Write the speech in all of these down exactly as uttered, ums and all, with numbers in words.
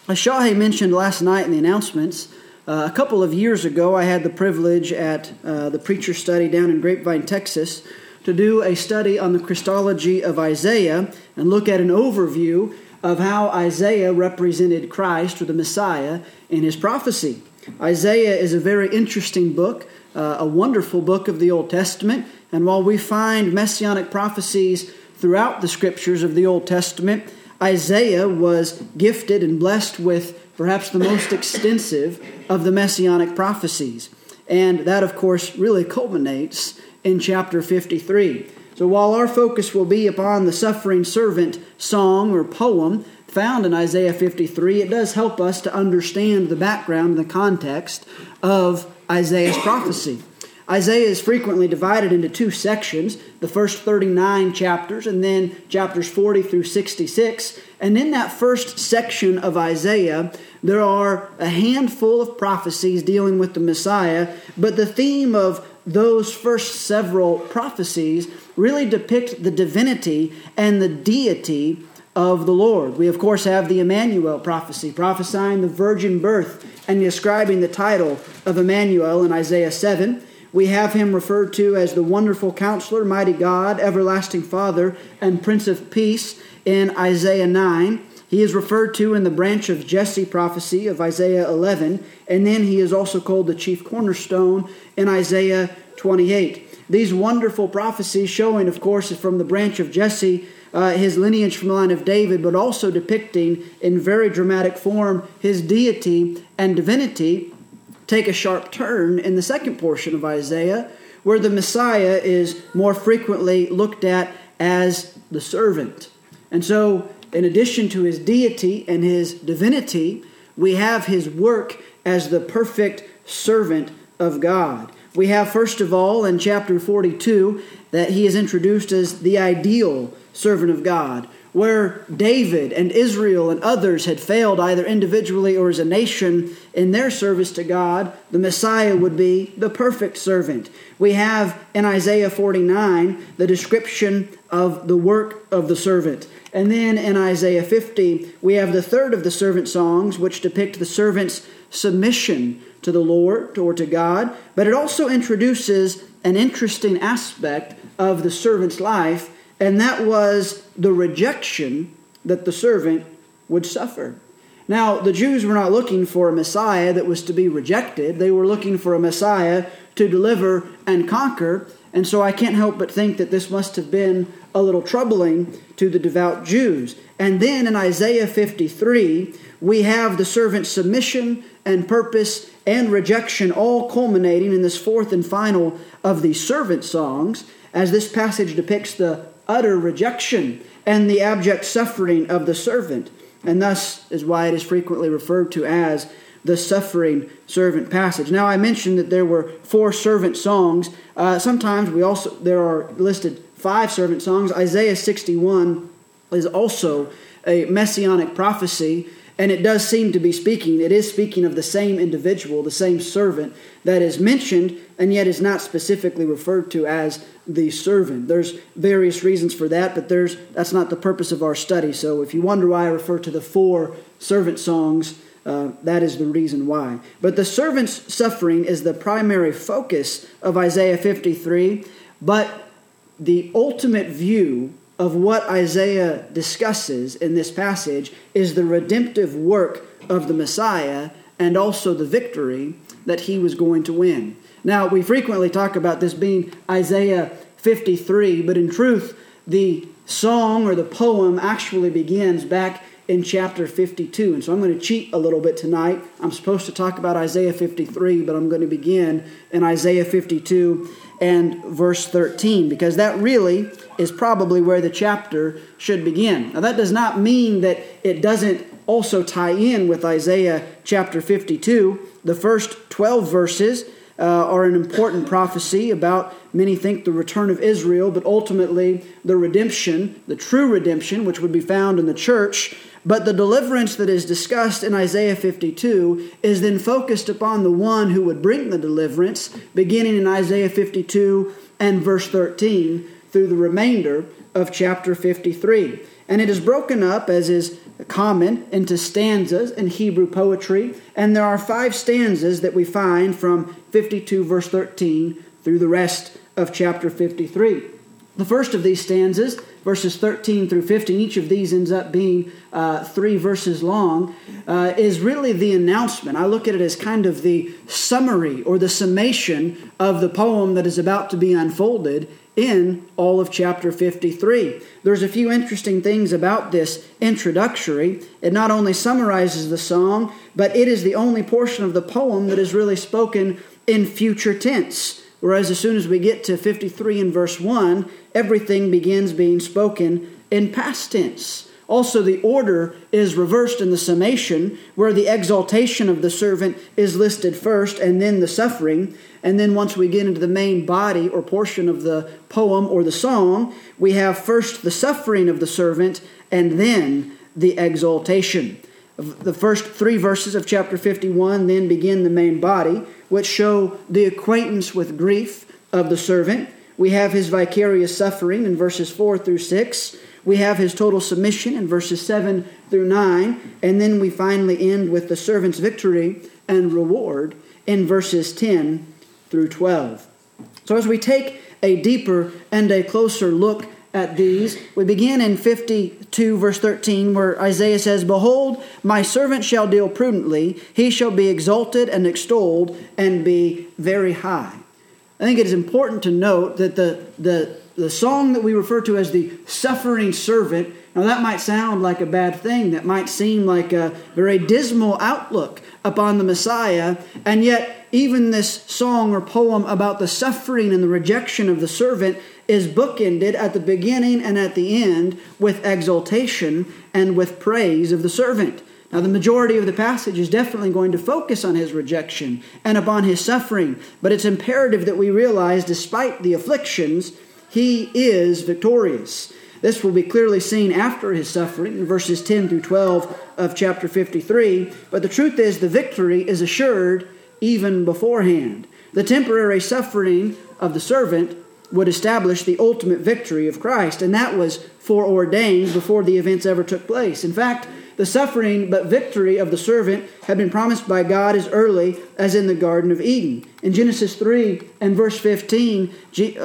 As Shahe mentioned last night in the announcements, uh, a couple of years ago I had the privilege at uh, the preacher study down in Grapevine, Texas, to do a study on the Christology of Isaiah and look at an overview of how Isaiah represented Christ or the Messiah in his prophecy. Isaiah is a very interesting book, uh, a wonderful book of the Old Testament, and while we find messianic prophecies throughout the scriptures of the Old Testament, Isaiah was gifted and blessed with perhaps the most extensive of the messianic prophecies. And that, of course, really culminates in chapter fifty-three. So while our focus will be upon the suffering servant song or poem found in Isaiah fifty-three, it does help us to understand the background and the context of Isaiah's prophecy. Isaiah is frequently divided into two sections, the first thirty-nine chapters and then chapters forty through sixty-six. And in that first section of Isaiah, there are a handful of prophecies dealing with the Messiah, but the theme of those first several prophecies really depict the divinity and the deity of the Lord. We, of course, have the Emmanuel prophecy, prophesying the virgin birth and describing the title of Emmanuel in Isaiah seven. We have him referred to as the Wonderful Counselor, Mighty God, Everlasting Father, and Prince of Peace in Isaiah nine. He is referred to in the branch of Jesse prophecy of Isaiah eleven, and then he is also called the chief cornerstone in Isaiah twenty-eight. These wonderful prophecies showing, of course, from the branch of Jesse, uh, his lineage from the line of David, but also depicting in very dramatic form his deity and divinity, take a sharp turn in the second portion of Isaiah, where the Messiah is more frequently looked at as the servant. And so, in addition to his deity and his divinity, we have his work as the perfect servant of God. We have, first of all, in chapter forty-two, that he is introduced as the ideal servant of God, where David and Israel and others had failed either individually or as a nation in their service to God. The Messiah would be the perfect servant. We have in Isaiah forty-nine the description of the work of the servant. And then in Isaiah fifty, we have the third of the servant songs, which depict the servant's submission to the Lord or to God. But it also introduces an interesting aspect of the servant's life, and that was the rejection that the servant would suffer. Now, the Jews were not looking for a Messiah that was to be rejected. They were looking for a Messiah to deliver and conquer. And so I can't help but think that this must have been a little troubling to the devout Jews. And then in Isaiah fifty-three, we have the servant's submission and purpose and rejection all culminating in this fourth and final of the servant songs, as this passage depicts the utter rejection and the abject suffering of the servant, and thus is why it is frequently referred to as the suffering servant passage. Now, I mentioned that there were four servant songs. Uh, sometimes we also there are listed five servant songs. Isaiah sixty-one is also a messianic prophecy, and it does seem to be speaking, it is speaking of the same individual, the same servant that is mentioned, and yet is not specifically referred to as the servant. There's various reasons for that, but there's that's not the purpose of our study. So if you wonder why I refer to the four servant songs, uh, that is the reason why. But the servant's suffering is the primary focus of Isaiah fifty-three, but the ultimate view of what Isaiah discusses in this passage is the redemptive work of the Messiah and also the victory that he was going to win. Now, we frequently talk about this being Isaiah fifty-three, but in truth, the song or the poem actually begins back in chapter fifty-two. And so I'm going to cheat a little bit tonight. I'm supposed to talk about Isaiah fifty-three, but I'm going to begin in Isaiah fifty-two and verse thirteen, because that really is probably where the chapter should begin. Now, that does not mean that it doesn't also tie in with Isaiah chapter fifty-two. The first twelve verses uh, are an important prophecy about, many think, the return of Israel, but ultimately the redemption, the true redemption, which would be found in the church. But the deliverance that is discussed in Isaiah fifty-two is then focused upon the one who would bring the deliverance, beginning in Isaiah fifty-two and verse thirteen through the remainder of chapter fifty-three. And it is broken up, as is common into stanzas in Hebrew poetry, and there are five stanzas that we find from fifty-two verse thirteen through the rest of chapter fifty-three. The first of these stanzas, verses thirteen through fifteen, each of these ends up being uh, three verses long, uh, is really the announcement. I look at it as kind of the summary or the summation of the poem that is about to be unfolded in all of chapter fifty-three. There's a few interesting things about this introductory. It not only summarizes the song, but it is the only portion of the poem that is really spoken in future tense. Whereas as soon as we get to fifty-three and verse one, everything begins being spoken in past tense. Also, the order is reversed in the summation, where the exaltation of the servant is listed first, and then the suffering. And then once we get into the main body or portion of the poem or the song, we have first the suffering of the servant, and then the exaltation. The first three verses of chapter fifty-one then begin the main body, which show the acquaintance with grief of the servant. We have his vicarious suffering in verses four through six. We have his total submission in verses seven through nine. And then we finally end with the servant's victory and reward in verses ten through twelve. So as we take a deeper and a closer look at these, we begin in fifty-two verse thirteen, where Isaiah says, "Behold, my servant shall deal prudently. He shall be exalted and extolled and be very high." I think it is important to note that the, the, the song that we refer to as the suffering servant, now that might sound like a bad thing. That might seem like a very dismal outlook upon the Messiah. And yet, even this song or poem about the suffering and the rejection of the servant is bookended at the beginning and at the end with exaltation and with praise of the servant. Now, the majority of the passage is definitely going to focus on his rejection and upon his suffering, but it's imperative that we realize, despite the afflictions, he is victorious. This will be clearly seen after his suffering in verses ten through twelve of chapter fifty-three, but the truth is the victory is assured even beforehand. The temporary suffering of the servant would establish the ultimate victory of Christ, and that was foreordained before the events ever took place. In fact, the suffering but victory of the servant had been promised by God as early as in the Garden of Eden. In Genesis three and verse fifteen,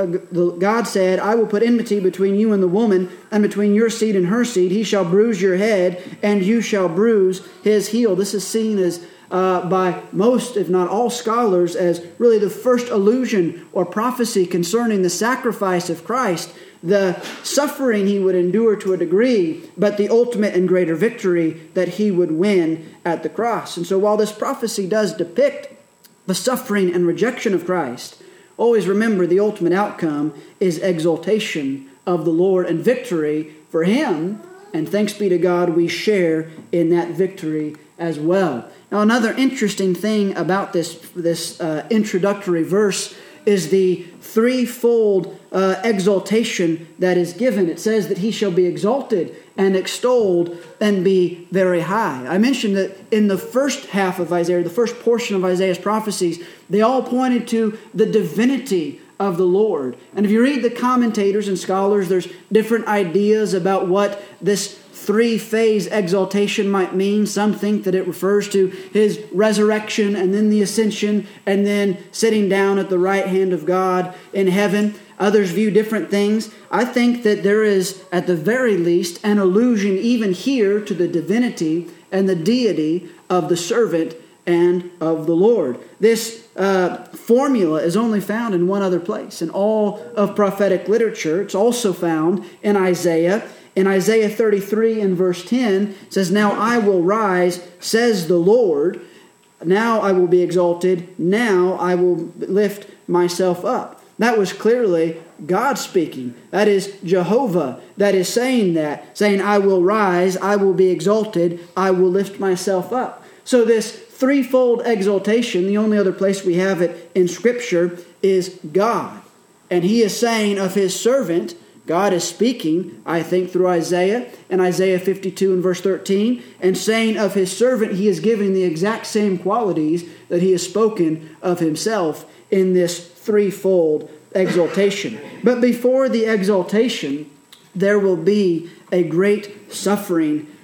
God said, "I will put enmity between you and the woman, and between your seed and her seed. He shall bruise your head, and you shall bruise his heel." This is seen as Uh, by most, if not all scholars, as really the first allusion or prophecy concerning the sacrifice of Christ, the suffering he would endure to a degree, but the ultimate and greater victory that he would win at the cross. And so while this prophecy does depict the suffering and rejection of Christ, always remember the ultimate outcome is exaltation of the Lord and victory for him. And thanks be to God, we share in that victory as well. Now, another interesting thing about this, this uh, introductory verse is the threefold uh, exaltation that is given. It says that he shall be exalted and extolled and be very high. I mentioned that in the first half of Isaiah, the first portion of Isaiah's prophecies, they all pointed to the divinity of the Lord. And if you read the commentators and scholars, there's different ideas about what this three-phase exaltation might mean. Some think that it refers to his resurrection and then the ascension and then sitting down at the right hand of God in heaven. Others view different things. I think that there is, at the very least, an allusion even here to the divinity and the deity of the servant and of the Lord. This uh, formula is only found in one other place in all of prophetic literature. It's also found in Isaiah. In Isaiah thirty-three and verse ten, it says, "Now I will rise, says the Lord. Now I will be exalted. Now I will lift myself up." That was clearly God speaking. That is Jehovah that is saying that, saying, "I will rise, I will be exalted, I will lift myself up." So this threefold exaltation, the only other place we have it in Scripture, is God. And he is saying of his servant, God is speaking, I think, through Isaiah and Isaiah fifty-two and verse thirteen, and saying of his servant, he is giving the exact same qualities that he has spoken of himself in this threefold exaltation. But before the exaltation, there will be a great suffering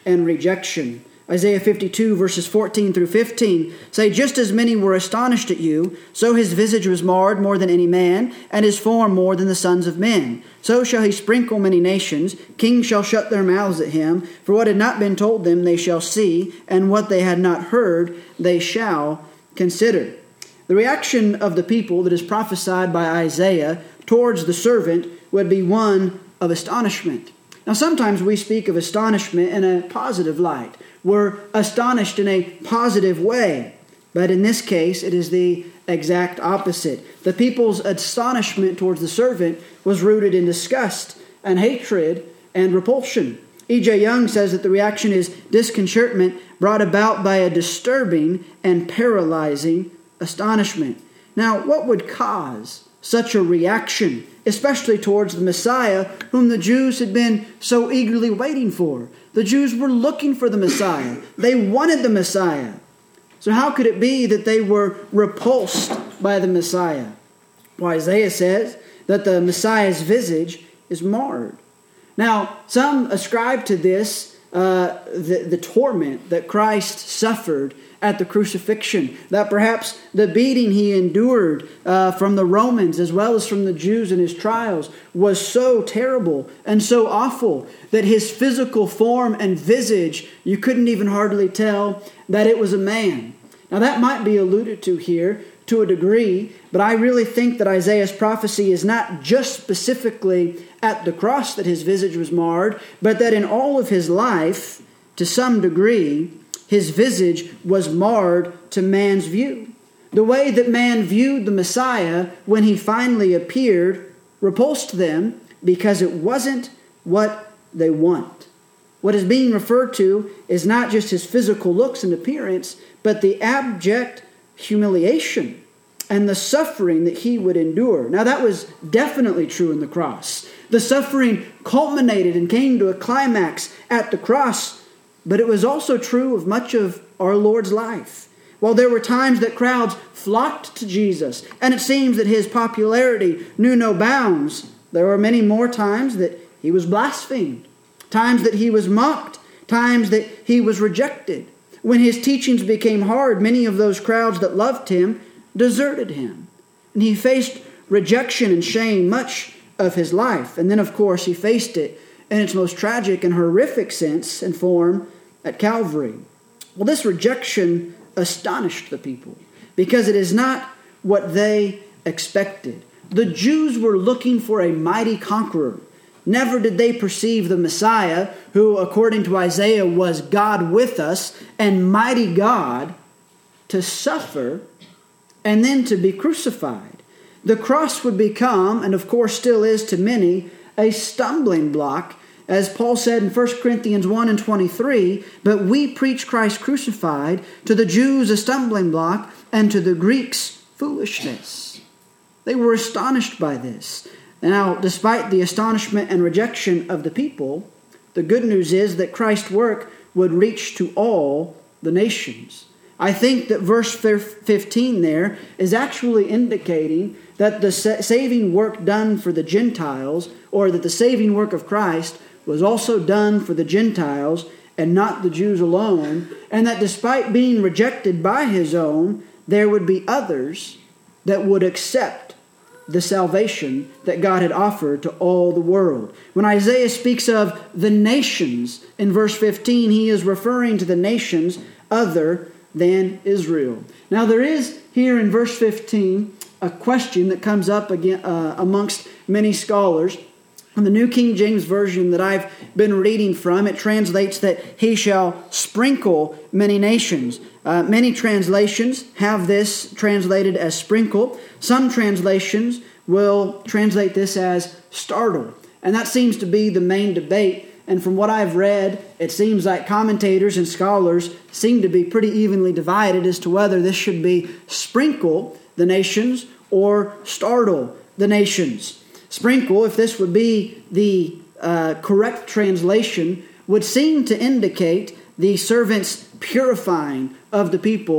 and rejection. Isaiah fifty-two, verses fourteen through fifteen say, just as many were astonished at you, so his visage was marred more than any man, and his form more than the sons of men. So shall he sprinkle many nations. Kings shall shut their mouths at him. For what had not been told them they shall see, and what they had not heard they shall consider. The reaction of the people that is prophesied by Isaiah towards the servant would be one of astonishment. Now sometimes we speak of astonishment in a positive light. We're astonished in a positive way. But in this case, it is the exact opposite. The people's astonishment towards the servant was rooted in disgust and hatred and repulsion. E J Young says that the reaction is disconcertment brought about by a disturbing and paralyzing astonishment. Now, what would cause such a reaction, especially towards the Messiah, whom the Jews had been so eagerly waiting for? The Jews were looking for the Messiah. They wanted the Messiah. So how could it be that they were repulsed by the Messiah? Well, Isaiah says that the Messiah's visage is marred. Now, some ascribe to this uh, the, the torment that Christ suffered at the crucifixion, that perhaps the beating he endured uh, from the Romans as well as from the Jews in his trials was so terrible and so awful that his physical form and visage, you couldn't even hardly tell that it was a man. Now that might be alluded to here to a degree, but I really think that Isaiah's prophecy is not just specifically at the cross that his visage was marred, but that in all of his life, to some degree, his visage was marred to man's view. The way that man viewed the Messiah when he finally appeared repulsed them because it wasn't what they want. What is being referred to is not just his physical looks and appearance, but the abject humiliation and the suffering that he would endure. Now that was definitely true in the cross. The suffering culminated and came to a climax at the cross, but it was also true of much of our Lord's life. While there were times that crowds flocked to Jesus, and it seems that his popularity knew no bounds, there were many more times that he was blasphemed, times that he was mocked, times that he was rejected. When his teachings became hard, many of those crowds that loved him deserted him. And he faced rejection and shame much of his life. And then, of course, he faced it in its most tragic and horrific sense and form at Calvary. Well, this rejection astonished the people because it is not what they expected. The Jews were looking for a mighty conqueror. Never did they perceive the Messiah, who, according to Isaiah, was God with us and mighty God, to suffer and then to be crucified. The cross would become, and of course still is to many, a stumbling block, as Paul said in First Corinthians one and twenty-three, but we preach Christ crucified, to the Jews a stumbling block, and to the Greeks foolishness. They were astonished by this. Now, despite the astonishment and rejection of the people, the good news is that Christ's work would reach to all the nations. I think that verse fifteen there is actually indicating that the saving work done for the Gentiles, or that the saving work of Christ was also done for the Gentiles and not the Jews alone, and that despite being rejected by his own, there would be others that would accept the salvation that God had offered to all the world. When Isaiah speaks of the nations in verse fifteen, he is referring to the nations other than Israel. Now there is here in verse fifteen a question that comes up again uh, amongst many scholars. In the New King James Version that I've been reading from, it translates that he shall sprinkle many nations. Uh, many translations have this translated as sprinkle. Some translations will translate this as startle. And that seems to be the main debate. And from what I've read, it seems like commentators and scholars seem to be pretty evenly divided as to whether this should be sprinkle the nations or startle the nations. Sprinkle, if this would be the uh, correct translation, would seem to indicate the servant's purifying of the people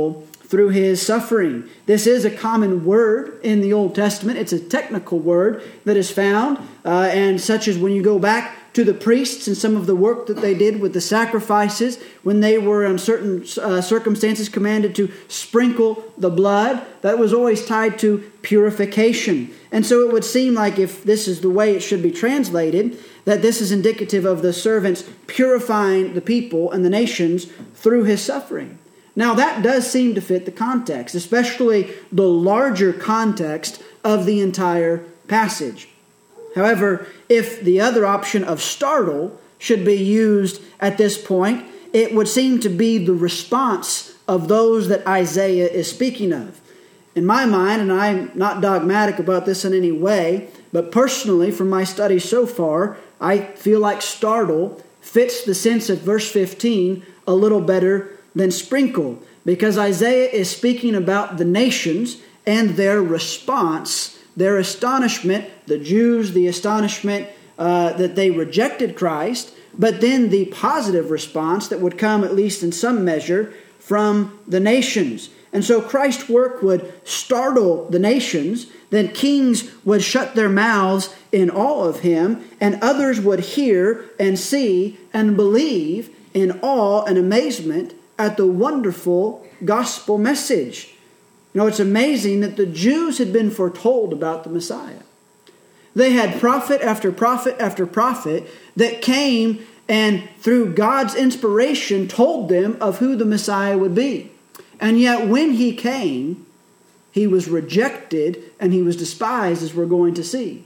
through his suffering. This is a common word in the Old Testament. It's a technical word that is found, uh, and such as when you go back to the priests and some of the work that they did with the sacrifices, when they were in certain uh, circumstances commanded to sprinkle the blood, that was always tied to purification. And so it would seem like, if this is the way it should be translated, that this is indicative of the servants purifying the people and the nations through his suffering. Now that does seem to fit the context, especially the larger context of the entire passage. However, if the other option of startle should be used at this point, it would seem to be the response of those that Isaiah is speaking of. In my mind, and I'm not dogmatic about this in any way, but personally from my studies so far, I feel like startle fits the sense of verse fifteen a little better than sprinkle, because Isaiah is speaking about the nations and their response, their astonishment, the Jews, the astonishment uh, that they rejected Christ, but then the positive response that would come, at least in some measure, from the nations. And so Christ's work would startle the nations, then kings would shut their mouths in awe of him, and others would hear and see and believe in awe and amazement at the wonderful gospel message. You know, it's amazing that the Jews had been foretold about the Messiah. They had prophet after prophet after prophet that came and through God's inspiration told them of who the Messiah would be. And yet when he came, he was rejected and he was despised, as we're going to see.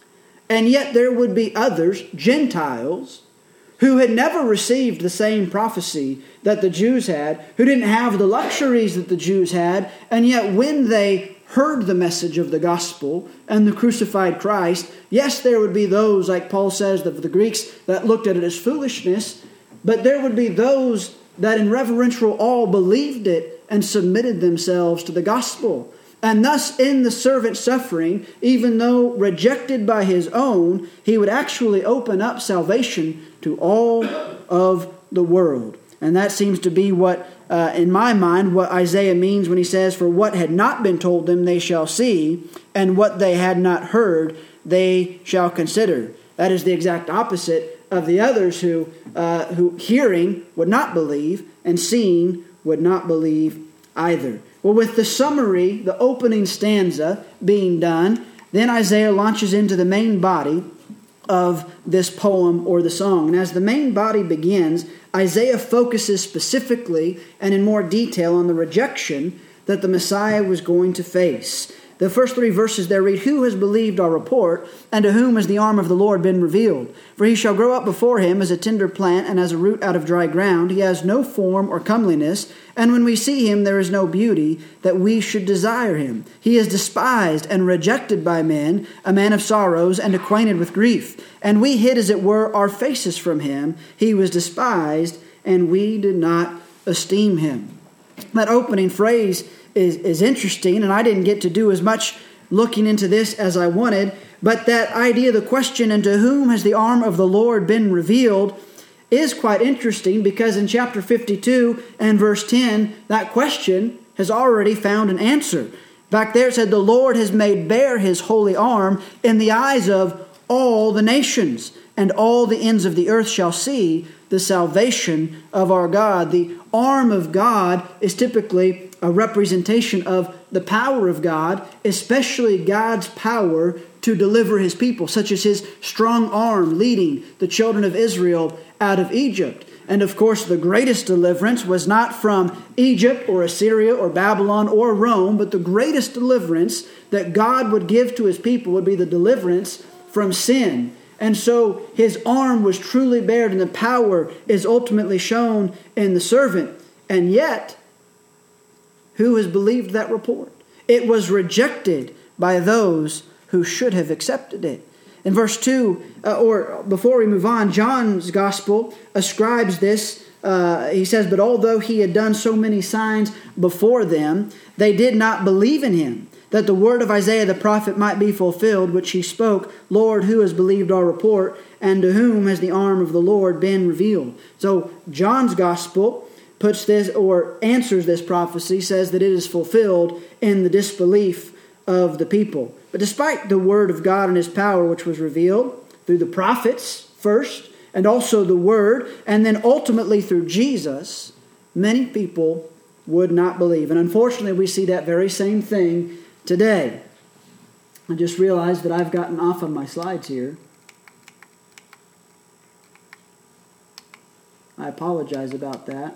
And yet there would be others, Gentiles, who had never received the same prophecy that the Jews had, who didn't have the luxuries that the Jews had, and yet when they heard the message of the gospel and the crucified Christ, yes, there would be those, like Paul says, of the Greeks, that looked at it as foolishness, but there would be those that in reverential awe believed it and submitted themselves to the gospel. And thus in the servant's suffering, even though rejected by his own, he would actually open up salvation to all of the world. And that seems to be what, uh, in my mind, what Isaiah means when he says, "For what had not been told them they shall see, and what they had not heard they shall consider." That is the exact opposite of the others who, uh, who hearing would not believe, and seeing would not believe either. Well, with the summary, the opening stanza being done, then Isaiah launches into the main body of this poem or the song. And as the main body begins, Isaiah focuses specifically and in more detail on the rejection that the Messiah was going to face. The first three verses there read, "Who has believed our report, and to whom has the arm of the Lord been revealed? For he shall grow up before him as a tender plant and as a root out of dry ground. He has no form or comeliness, and when we see him there is no beauty that we should desire him. He is despised and rejected by men, a man of sorrows and acquainted with grief. And we hid, as it were, our faces from him. He was despised, and we did not esteem him." That opening phrase is, is interesting, and I didn't get to do as much looking into this as I wanted, but that idea, the question, "and to whom has the arm of the Lord been revealed?" is quite interesting, because in chapter fifty-two and verse ten, that question has already found an answer. Back there it said, "The Lord has made bare his holy arm in the eyes of all the nations, and all the ends of the earth shall see the salvation of our God." The arm of God is typically a representation of the power of God, especially God's power to deliver his people, such as his strong arm leading the children of Israel out of Egypt. And of course, the greatest deliverance was not from Egypt or Assyria or Babylon or Rome, but the greatest deliverance that God would give to his people would be the deliverance from sin. And so his arm was truly bared, and the power is ultimately shown in the servant. And yet, who has believed that report? It was rejected by those who should have accepted it. In verse two, uh, or before we move on, John's gospel ascribes this. Uh, he says, "But although he had done so many signs before them, they did not believe in him, that the word of Isaiah the prophet might be fulfilled, which he spoke, 'Lord, who has believed our report, and to whom has the arm of the Lord been revealed?'" So John's gospel puts this or answers this prophecy, says that it is fulfilled in the disbelief of the people. But despite the word of God and his power, which was revealed through the prophets first, and also the word, and then ultimately through Jesus, many people would not believe. And unfortunately, we see that very same thing today. I just realized that I've gotten off on my slides here. I apologize about that.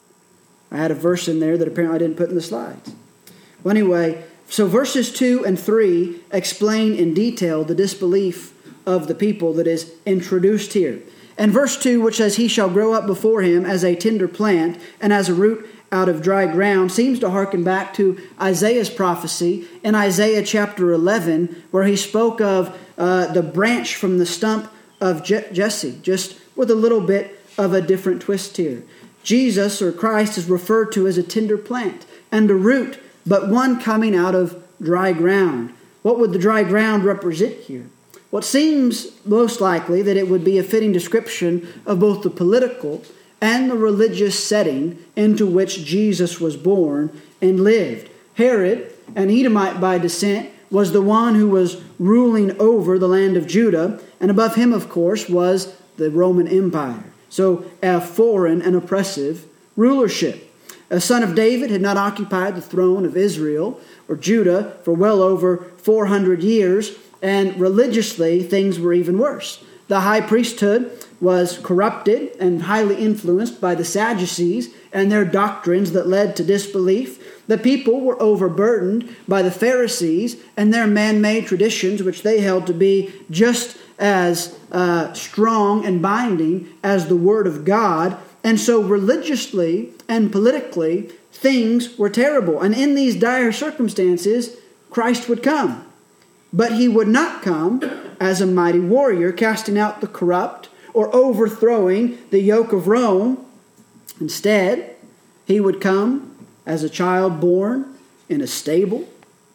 I had a verse in there that apparently I didn't put in the slides. Well, anyway, so verses two and three explain in detail the disbelief of the people that is introduced here. And verse two, which says, "He shall grow up before him as a tender plant and as a root out of dry ground," seems to hearken back to Isaiah's prophecy in Isaiah chapter eleven, where he spoke of uh, the branch from the stump of Je- Jesse, just with a little bit of a different twist here. Jesus, or Christ, is referred to as a tender plant and a root, but one coming out of dry ground. What would the dry ground represent here? Well, it seems most likely that it would be a fitting description of both the political and the religious setting into which Jesus was born and lived. Herod, an Edomite by descent, was the one who was ruling over the land of Judah, and above him, of course, was the Roman Empire. So a foreign and oppressive rulership. A son of David had not occupied the throne of Israel or Judah for well over four hundred years, and religiously things were even worse. The high priesthood was corrupted and highly influenced by the Sadducees and their doctrines that led to disbelief. The people were overburdened by the Pharisees and their man-made traditions, which they held to be just as uh, strong and binding as the Word of God. And so religiously and politically, things were terrible. And in these dire circumstances, Christ would come. But he would not come as a mighty warrior, casting out the corrupt or overthrowing the yoke of Rome. Instead, he would come as a child born in a stable.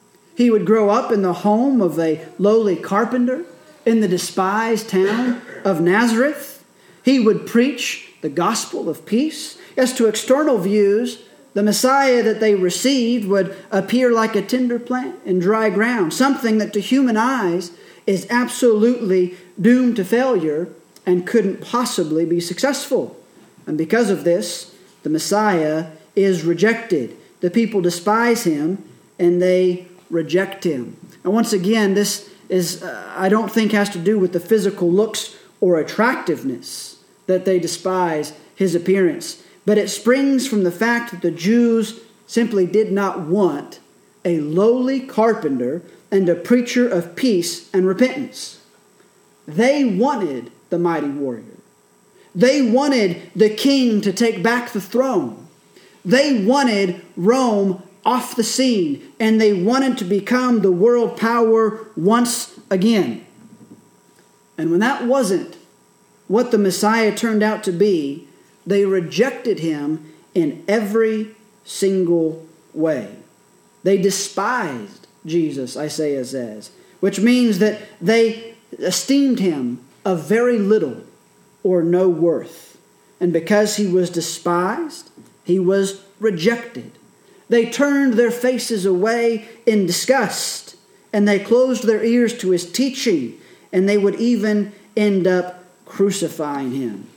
He would grow up in the home of a lowly carpenter in the despised town of Nazareth. He would preach the gospel of peace. As to external views, the Messiah that they received would appear like a tender plant in dry ground, something that to human eyes is absolutely doomed to failure and couldn't possibly be successful. And because of this, the Messiah is rejected. The people despise him and they reject him. And once again, this is, uh, I don't think, has to do with the physical looks or attractiveness that they despise his appearance. But it springs from the fact that the Jews simply did not want a lowly carpenter and a preacher of peace and repentance. They wanted the mighty warrior. They wanted the king to take back the throne. They wanted Rome off the scene, and they wanted to become the world power once again. And when that wasn't what the Messiah turned out to be, they rejected him in every single way. They despised Jesus, Isaiah says, which means that they esteemed him of very little or no worth. And because he was despised, he was rejected. They turned their faces away in disgust, and they closed their ears to his teaching, and they would even end up crucifying him.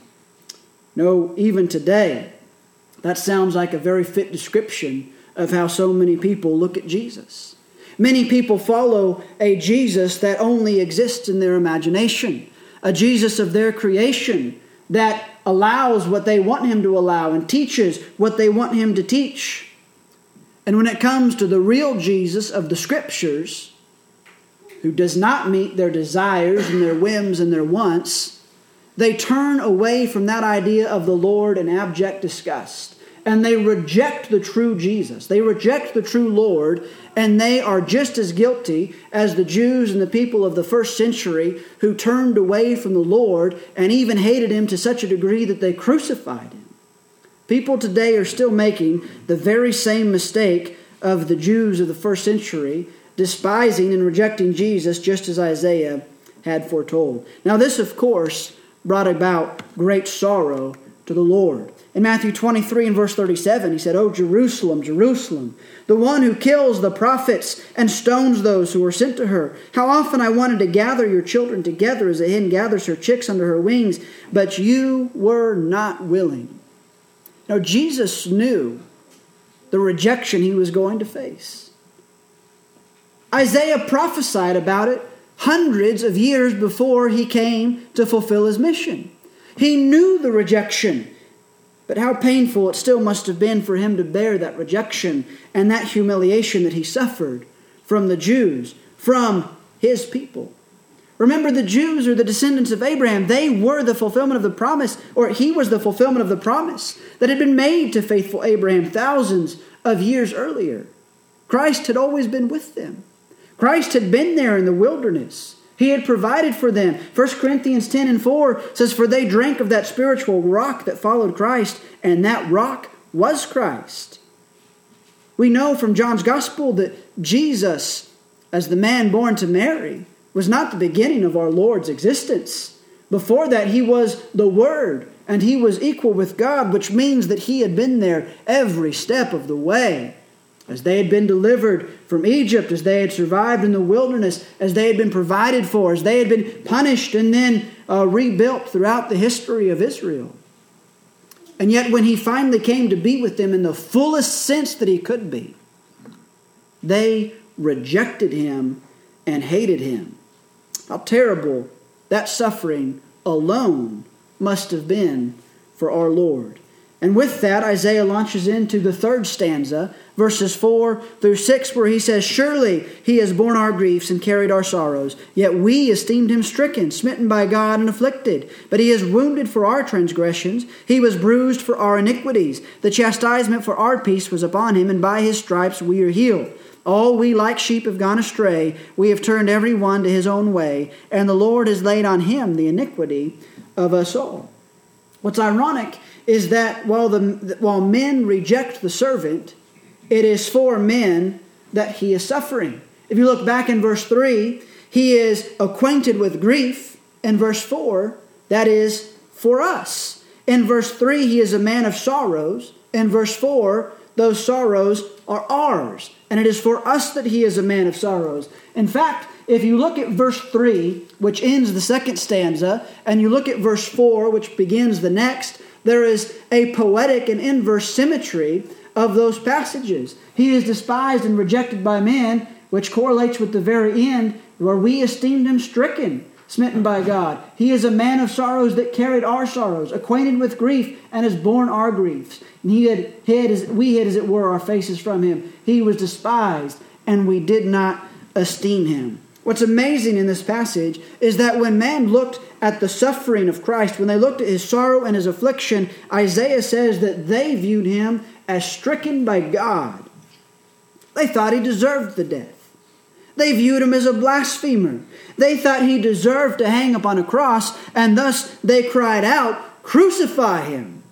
No, even today, that sounds like a very fit description of how so many people look at Jesus. Many people follow a Jesus that only exists in their imagination, a Jesus of their creation that allows what they want him to allow and teaches what they want him to teach. And when it comes to the real Jesus of the Scriptures, who does not meet their desires and their whims and their wants, they turn away from that idea of the Lord in abject disgust. And they reject the true Jesus. They reject the true Lord, and they are just as guilty as the Jews and the people of the first century who turned away from the Lord and even hated him to such a degree that they crucified him. People today are still making the very same mistake of the Jews of the first century, despising and rejecting Jesus just as Isaiah had foretold. Now this, of course, brought about great sorrow to to the Lord. In Matthew twenty-three and verse thirty-seven, he said, "O Jerusalem, Jerusalem, the one who kills the prophets and stones those who are sent to her. How often I wanted to gather your children together as a hen gathers her chicks under her wings, but you were not willing." Now, Jesus knew the rejection he was going to face. Isaiah prophesied about it hundreds of years before he came to fulfill his mission. He knew the rejection. But how painful it still must have been for him to bear that rejection and that humiliation that he suffered from the Jews, from his people. Remember, the Jews are the descendants of Abraham. They were the fulfillment of the promise, or he was the fulfillment of the promise that had been made to faithful Abraham thousands of years earlier. Christ had always been with them. Christ had been there in the wilderness. He had provided for them. First Corinthians ten and four says, "For they drank of that spiritual rock that followed Christ, and that rock was Christ." We know from John's Gospel that Jesus, as the man born to Mary, was not the beginning of our Lord's existence. Before that, he was the Word, and he was equal with God, which means that he had been there every step of the way. As they had been delivered from Egypt, as they had survived in the wilderness, as they had been provided for, as they had been punished and then uh, rebuilt throughout the history of Israel. And yet when he finally came to be with them in the fullest sense that he could be, they rejected him and hated him. How terrible that suffering alone must have been for our Lord. And with that, Isaiah launches into the third stanza, verses four through six, where he says, "Surely he has borne our griefs and carried our sorrows, yet we esteemed him stricken, smitten by God, and afflicted. But he is wounded for our transgressions, he was bruised for our iniquities. The chastisement for our peace was upon him, and by his stripes we are healed. All we like sheep have gone astray, we have turned every one to his own way, and the Lord has laid on him the iniquity of us all." What's ironic is that while the while men reject the servant, it is for men that he is suffering. If you look back in verse three, he is acquainted with grief. In verse four, that is for us. In verse three, he is a man of sorrows. In verse four, those sorrows are ours. And it is for us that he is a man of sorrows. In fact, if you look at verse three, which ends the second stanza, and you look at verse four, which begins the next, there is a poetic and inverse symmetry of those passages. He is despised and rejected by men, which correlates with the very end, where we esteemed him stricken, smitten by God. He is a man of sorrows that carried our sorrows, acquainted with grief, and has borne our griefs. And he had hid, as, we hid, as it were, our faces from him. He was despised, and we did not esteem him. What's amazing in this passage is that when man looked at the suffering of Christ, when they looked at his sorrow and his affliction, Isaiah says that they viewed him as stricken by God. They thought he deserved the death. They viewed him as a blasphemer. They thought he deserved to hang upon a cross, and thus they cried out, "Crucify him."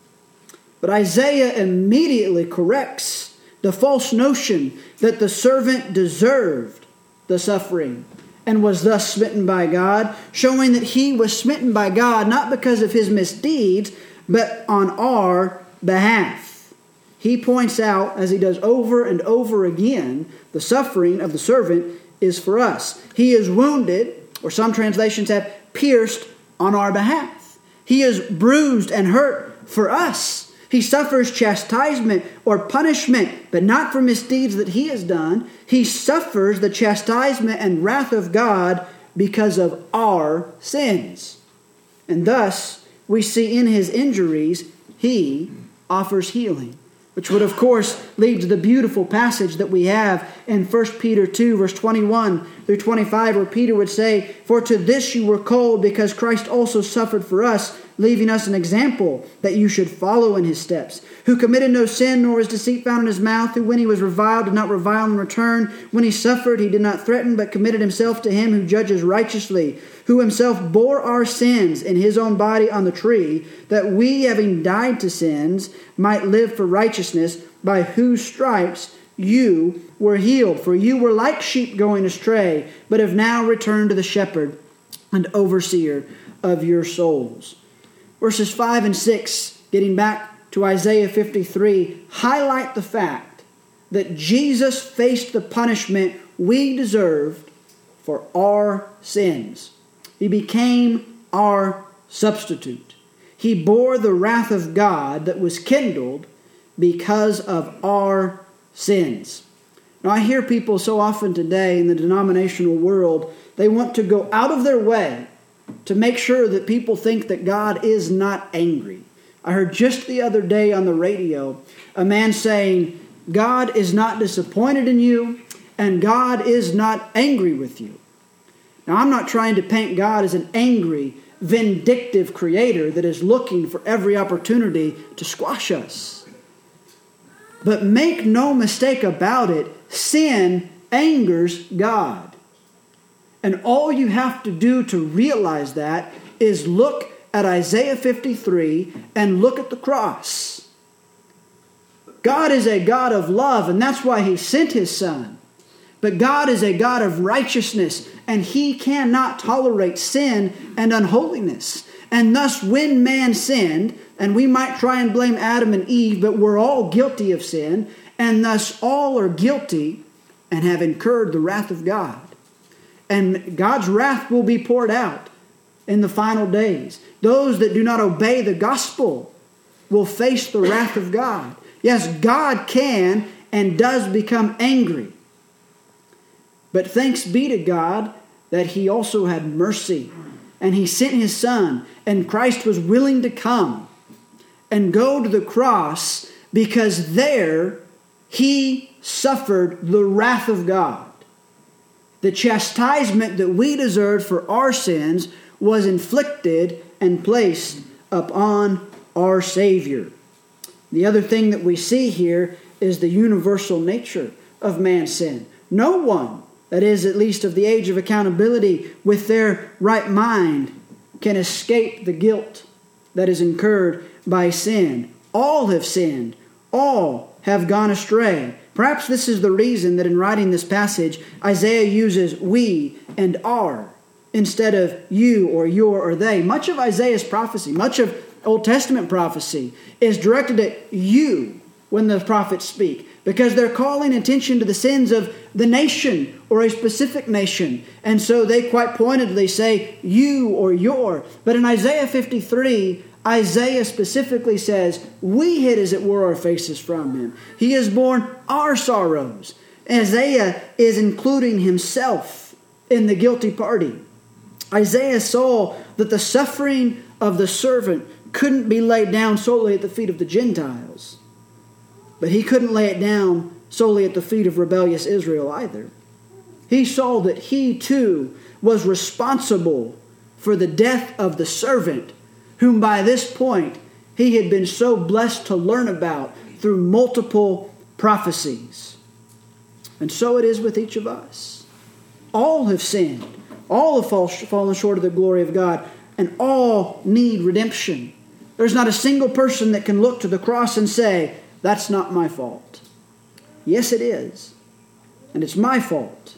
But Isaiah immediately corrects the false notion that the servant deserved the suffering and was thus smitten by God, showing that he was smitten by God not because of his misdeeds, but on our behalf. He points out, as he does over and over again, the suffering of the servant is for us. He is wounded, or some translations have pierced, on our behalf. He is bruised and hurt for us. He suffers chastisement or punishment, but not for misdeeds that he has done. He suffers the chastisement and wrath of God because of our sins. And thus, we see in his injuries, he offers healing. Which would, of course, lead to the beautiful passage that we have in First Peter two, verse twenty-one through twenty-five, where Peter would say, "For to this you were called, because Christ also suffered for us, leaving us an example that you should follow in his steps, who committed no sin, nor was deceit found in his mouth, who when he was reviled did not revile in return, when he suffered he did not threaten, but committed himself to him who judges righteously, who himself bore our sins in his own body on the tree, that we, having died to sins, might live for righteousness, by whose stripes you were healed. For you were like sheep going astray, but have now returned to the shepherd and overseer of your souls." Verses five and six getting back to Isaiah fifty-three, highlight the fact that Jesus faced the punishment we deserved for our sins. He became our substitute. He bore the wrath of God that was kindled because of our sins. Now, I hear people so often today in the denominational world, they want to go out of their way to make sure that people think that God is not angry. I heard just the other day on the radio a man saying, God is not disappointed in you, and God is not angry with you. Now, I'm not trying to paint God as an angry, vindictive creator that is looking for every opportunity to squash us. But make no mistake about it, sin angers God. And all you have to do to realize that is look at Isaiah fifty-three and look at the cross. God is a God of love, and that's why He sent His Son. But God is a God of righteousness, and He cannot tolerate sin and unholiness. And thus, when man sinned, and we might try and blame Adam and Eve, but we're all guilty of sin, and thus all are guilty and have incurred the wrath of God. And God's wrath will be poured out in the final days. Those that do not obey the gospel will face the wrath of God. Yes, God can and does become angry. But thanks be to God that He also had mercy. And He sent His Son. And Christ was willing to come and go to the cross because there He suffered the wrath of God. The chastisement that we deserved for our sins was inflicted and placed upon our Savior. The other thing that we see here is the universal nature of man's sin. No one, that is at least of the age of accountability with their right mind, can escape the guilt that is incurred by sin. All have sinned. All have gone astray. Perhaps this is the reason that in writing this passage, Isaiah uses we and our instead of you or your or they. Much of Isaiah's prophecy, much of Old Testament prophecy is directed at you when the prophets speak, because they're calling attention to the sins of the nation or a specific nation. And so they quite pointedly say you or your. But in Isaiah fifty-three, Isaiah specifically says, we hid as it were our faces from Him. He has borne our sorrows. Isaiah is including himself in the guilty party. Isaiah saw that the suffering of the servant couldn't be laid down solely at the feet of the Gentiles. But he couldn't lay it down solely at the feet of rebellious Israel either. He saw that he too was responsible for the death of the servant, whom by this point he had been so blessed to learn about through multiple prophecies. And so it is with each of us. All have sinned. All have fallen short of the glory of God. And all need redemption. There's not a single person that can look to the cross and say, that's not my fault. Yes, it is. And it's my fault.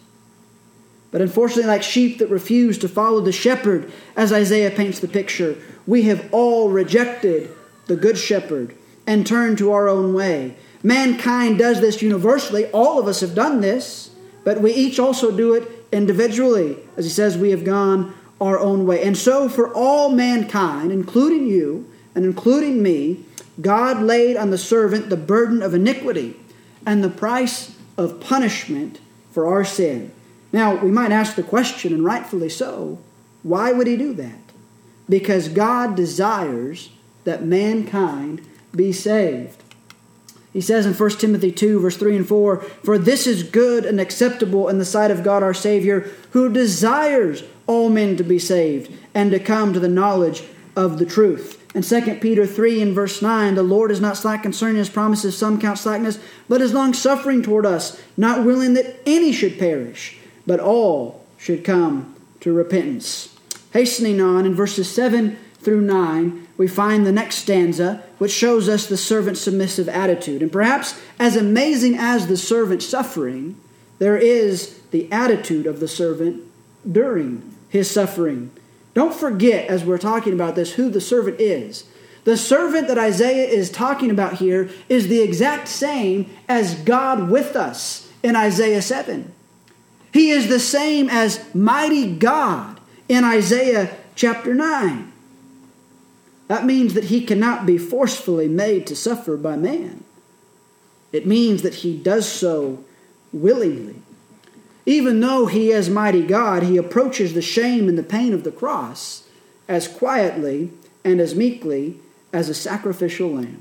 But unfortunately, like sheep that refuse to follow the shepherd, as Isaiah paints the picture, we have all rejected the good shepherd and turned to our own way. Mankind does this universally. All of us have done this, but we each also do it individually. As he says, we have gone our own way. And so for all mankind, including you and including me, God laid on the servant the burden of iniquity and the price of punishment for our sin. Now, we might ask the question, and rightfully so, why would He do that? Because God desires that mankind be saved. He says in First Timothy two, verse three and four, for this is good and acceptable in the sight of God our Savior, who desires all men to be saved and to come to the knowledge of the truth. And Second Peter three and verse nine, the Lord is not slack concerning His promises, some count slackness, but is long-suffering toward us, not willing that any should perish, but all should come to repentance. Hastening on, in verses seven through nine, we find the next stanza, which shows us the servant's submissive attitude. And perhaps as amazing as the servant's suffering, there is the attitude of the servant during his suffering. Don't forget, as we're talking about this, who the servant is. The servant that Isaiah is talking about here is the exact same as God with us in Isaiah seven. He is the same as mighty God in Isaiah chapter nine. That means that he cannot be forcefully made to suffer by man. It means that he does so willingly. Even though he is mighty God, he approaches the shame and the pain of the cross as quietly and as meekly as a sacrificial lamb.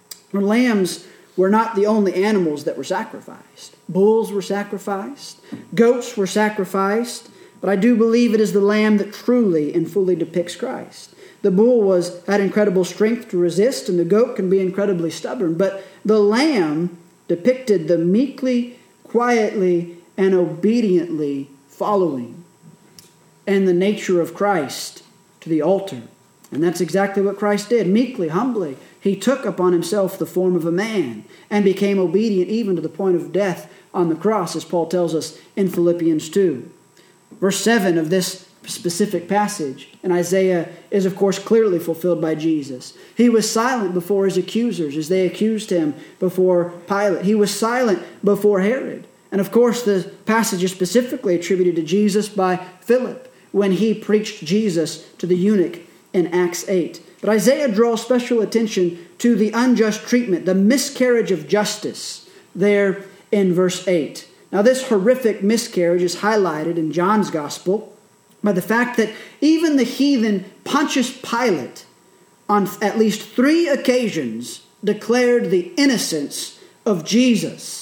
Lambs were not the only animals that were sacrificed. Bulls were sacrificed. Goats were sacrificed. But I do believe it is the lamb that truly and fully depicts Christ. The bull was had incredible strength to resist, and the goat can be incredibly stubborn. But the lamb depicted the meekly, quietly, and obediently following and the nature of Christ to the altar. And that's exactly what Christ did. Meekly, humbly, he took upon himself the form of a man and became obedient even to the point of death on the cross, as Paul tells us in Philippians two. Verse seven of this specific passage in Isaiah is, of course, clearly fulfilled by Jesus. He was silent before his accusers as they accused him before Pilate. He was silent before Herod. And, of course, the passage is specifically attributed to Jesus by Philip when he preached Jesus to the eunuch in Acts eight. But Isaiah draws special attention to the unjust treatment, the miscarriage of justice there in verse eight. Now, this horrific miscarriage is highlighted in John's Gospel by the fact that even the heathen Pontius Pilate, on at least three occasions, declared the innocence of Jesus.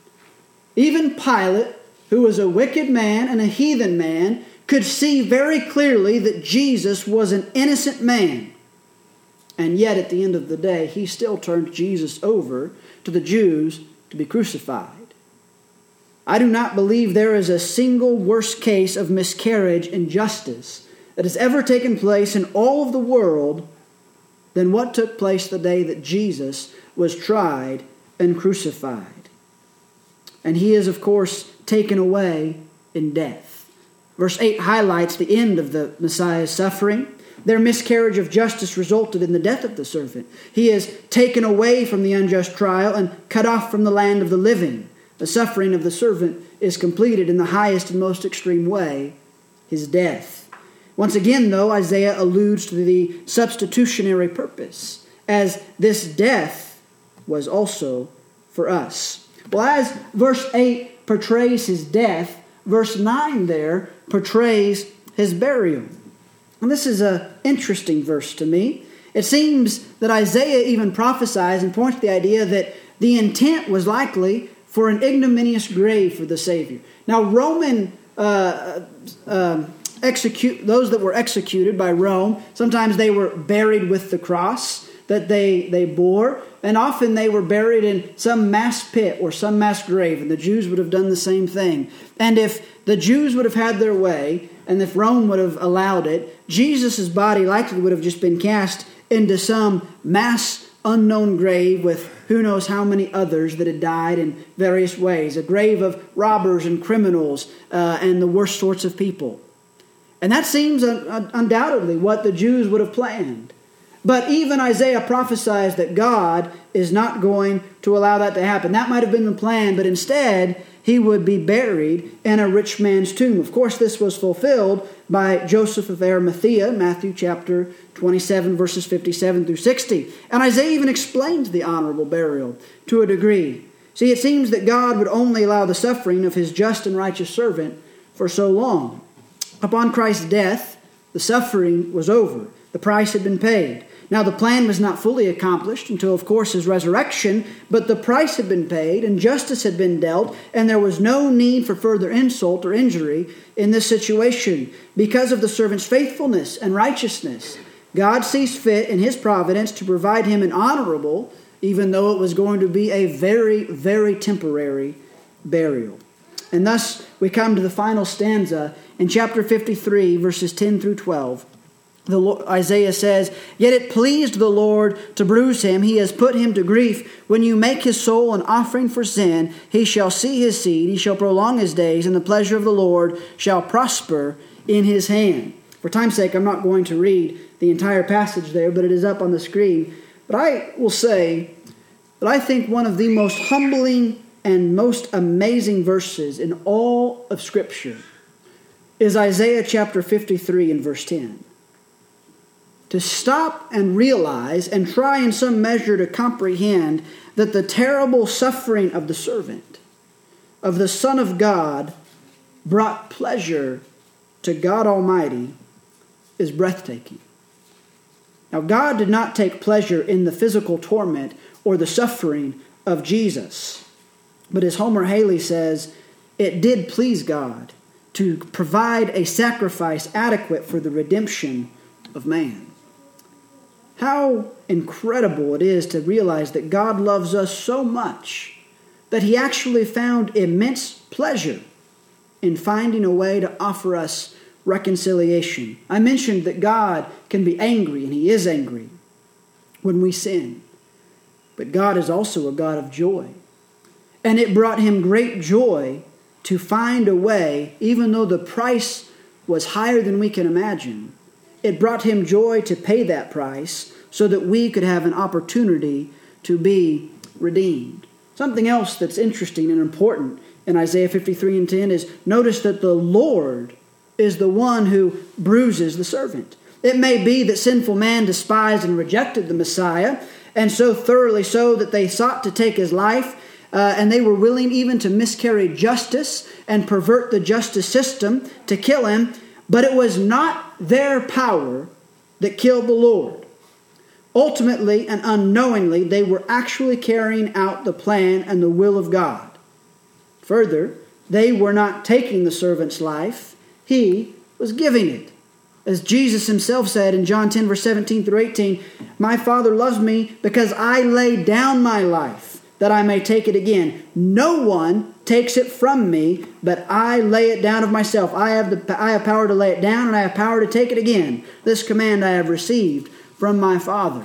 Even Pilate, who was a wicked man and a heathen man, could see very clearly that Jesus was an innocent man. And yet, at the end of the day, he still turned Jesus over to the Jews to be crucified. I do not believe there is a single worse case of miscarriage in justice that has ever taken place in all of the world than what took place the day that Jesus was tried and crucified. And he is, of course, taken away in death. Verse eight highlights the end of the Messiah's suffering. Their miscarriage of justice resulted in the death of the servant. He is taken away from the unjust trial and cut off from the land of the living. The suffering of the servant is completed in the highest and most extreme way, his death. Once again, though, Isaiah alludes to the substitutionary purpose, as this death was also for us. Well, as verse eight portrays his death, verse nine there portrays his burial. And this is an interesting verse to me. It seems that Isaiah even prophesies and points to the idea that the intent was likely for an ignominious grave for the Savior. Now, Roman uh, uh, execute those that were executed by Rome, sometimes they were buried with the cross that they, they bore, and often they were buried in some mass pit or some mass grave, and the Jews would have done the same thing. And if the Jews would have had their way, and if Rome would have allowed it, Jesus' body likely would have just been cast into some mass unknown grave with who knows how many others that had died in various ways. A grave of robbers and criminals uh, and the worst sorts of people. And that seems un- undoubtedly what the Jews would have planned. But even Isaiah prophesies that God is not going to allow that to happen. That might have been the plan, but instead he would be buried in a rich man's tomb. Of course, this was fulfilled by Joseph of Arimathea, Matthew chapter twenty-seven, verses fifty-seven through sixty. And Isaiah even explains the honorable burial to a degree. See, it seems that God would only allow the suffering of his just and righteous servant for so long. Upon Christ's death, the suffering was over. The price had been paid. Now, the plan was not fully accomplished until, of course, his resurrection, but the price had been paid and justice had been dealt, and there was no need for further insult or injury in this situation. Because of the servant's faithfulness and righteousness, God sees fit in his providence to provide him an honorable, even though it was going to be a very, very temporary burial. And thus, we come to the final stanza in chapter fifty-three, verses ten through twelve. The Lord, Isaiah says, "Yet it pleased the Lord to bruise him. He has put him to grief. When you make his soul an offering for sin, he shall see his seed. He shall prolong his days, and the pleasure of the Lord shall prosper in his hand." For time's sake, I'm not going to read the entire passage there, but it is up on the screen. But I will say that I think one of the most humbling and most amazing verses in all of Scripture is Isaiah chapter fifty-three and verse ten. To stop and realize and try in some measure to comprehend that the terrible suffering of the servant, of the Son of God, brought pleasure to God Almighty is breathtaking. Now, God did not take pleasure in the physical torment or the suffering of Jesus. But as Homer Haley says, it did please God to provide a sacrifice adequate for the redemption of man. How incredible it is to realize that God loves us so much that He actually found immense pleasure in finding a way to offer us reconciliation. I mentioned that God can be angry, and He is angry when we sin. But God is also a God of joy. And it brought Him great joy to find a way, even though the price was higher than we can imagine. It brought Him joy to pay that price so that we could have an opportunity to be redeemed. Something else that's interesting and important in Isaiah fifty-three and ten is notice that the Lord is the one who bruises the servant. It may be that sinful man despised and rejected the Messiah, and so thoroughly so that they sought to take His life, uh, and they were willing even to miscarry justice and pervert the justice system to kill Him, but it was not their power that killed the Lord. Ultimately and unknowingly, they were actually carrying out the plan and the will of God. Further, they were not taking the servant's life. He was giving it. As Jesus Himself said in John ten, verse seventeen through eighteen, "My Father loves me because I lay down my life, that I may take it again. No one takes it from me, but I lay it down of myself. I have the I have power to lay it down, and I have power to take it again. This command I have received from my Father."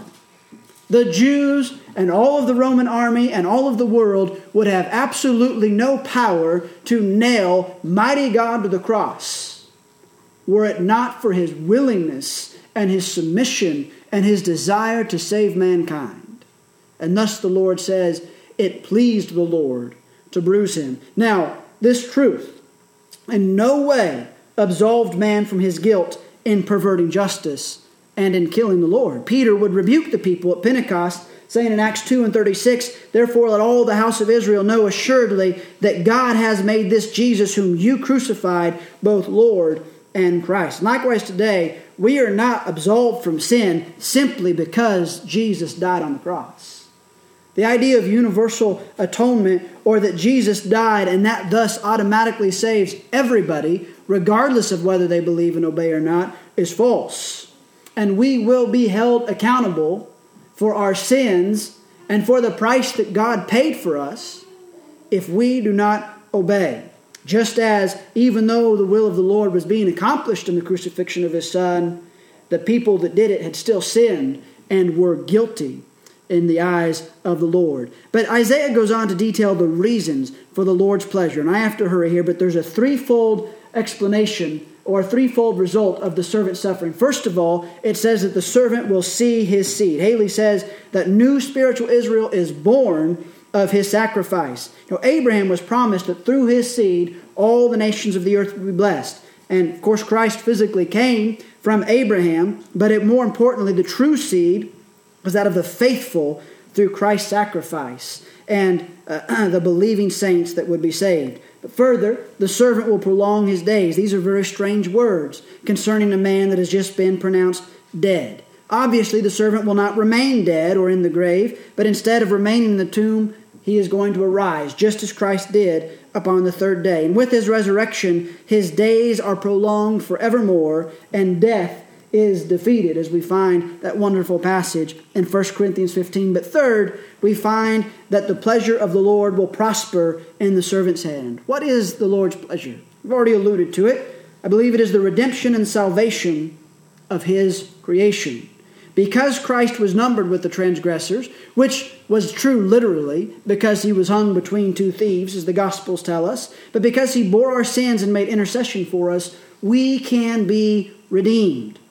The Jews and all of the Roman army and all of the world would have absolutely no power to nail mighty God to the cross, were it not for His willingness and His submission and His desire to save mankind. And thus the Lord says, it pleased the Lord to bruise Him. Now, this truth in no way absolved man from his guilt in perverting justice and in killing the Lord. Peter would rebuke the people at Pentecost, saying in Acts two and thirty-six, "Therefore let all the house of Israel know assuredly that God has made this Jesus whom you crucified both Lord and Christ." Likewise today, we are not absolved from sin simply because Jesus died on the cross. The idea of universal atonement, or that Jesus died and that thus automatically saves everybody, regardless of whether they believe and obey or not, is false. And we will be held accountable for our sins and for the price that God paid for us if we do not obey. Just as even though the will of the Lord was being accomplished in the crucifixion of His Son, the people that did it had still sinned and were guilty in the eyes of the Lord. But Isaiah goes on to detail the reasons for the Lord's pleasure. And I have to hurry here, but there's a threefold explanation or a threefold result of the servant's suffering. First of all, it says that the servant will see his seed. Haley says that new spiritual Israel is born of his sacrifice. You know, Abraham was promised that through his seed, all the nations of the earth would be blessed. And of course, Christ physically came from Abraham, but it, more importantly, the true seed was that of the faithful through Christ's sacrifice and uh, the believing saints that would be saved. But further, the servant will prolong his days. These are very strange words concerning a man that has just been pronounced dead. Obviously, the servant will not remain dead or in the grave, but instead of remaining in the tomb, he is going to arise, just as Christ did upon the third day. And with His resurrection, His days are prolonged forevermore, and death is defeated, as we find that wonderful passage in First Corinthians fifteen. But third, we find that the pleasure of the Lord will prosper in the servant's hand. What is the Lord's pleasure? We've already alluded to it. I believe it is the redemption and salvation of His creation. Because Christ was numbered with the transgressors, which was true literally, because He was hung between two thieves, as the Gospels tell us, but because He bore our sins and made intercession for us, we can be redeemed.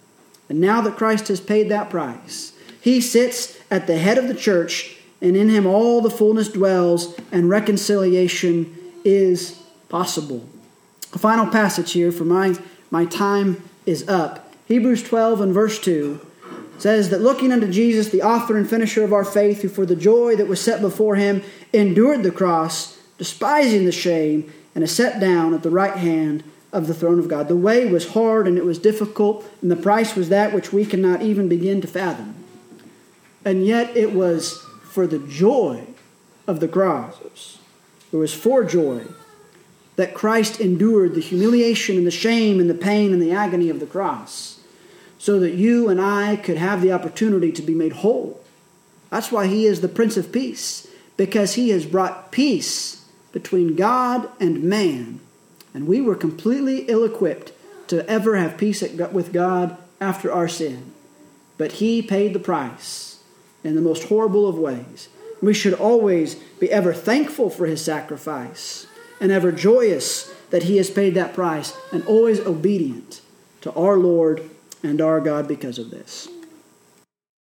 And now that Christ has paid that price, he sits at the head of the church, and in him all the fullness dwells, and reconciliation is possible. A final passage here, for my, my time is up. Hebrews twelve and verse two says that looking unto Jesus, the author and finisher of our faith, who for the joy that was set before him endured the cross, despising the shame, and is set down at the right hand of the throne of God. The way was hard and it was difficult, and the price was that which we cannot even begin to fathom. And yet it was for the joy of the cross. It was for joy that Christ endured the humiliation and the shame and the pain and the agony of the cross, so that you and I could have the opportunity to be made whole. That's why he is the Prince of Peace, because he has brought peace between God and man. And we were completely ill-equipped to ever have peace with God after our sin. But he paid the price in the most horrible of ways. We should always be ever thankful for his sacrifice and ever joyous that he has paid that price, and always obedient to our Lord and our God because of this.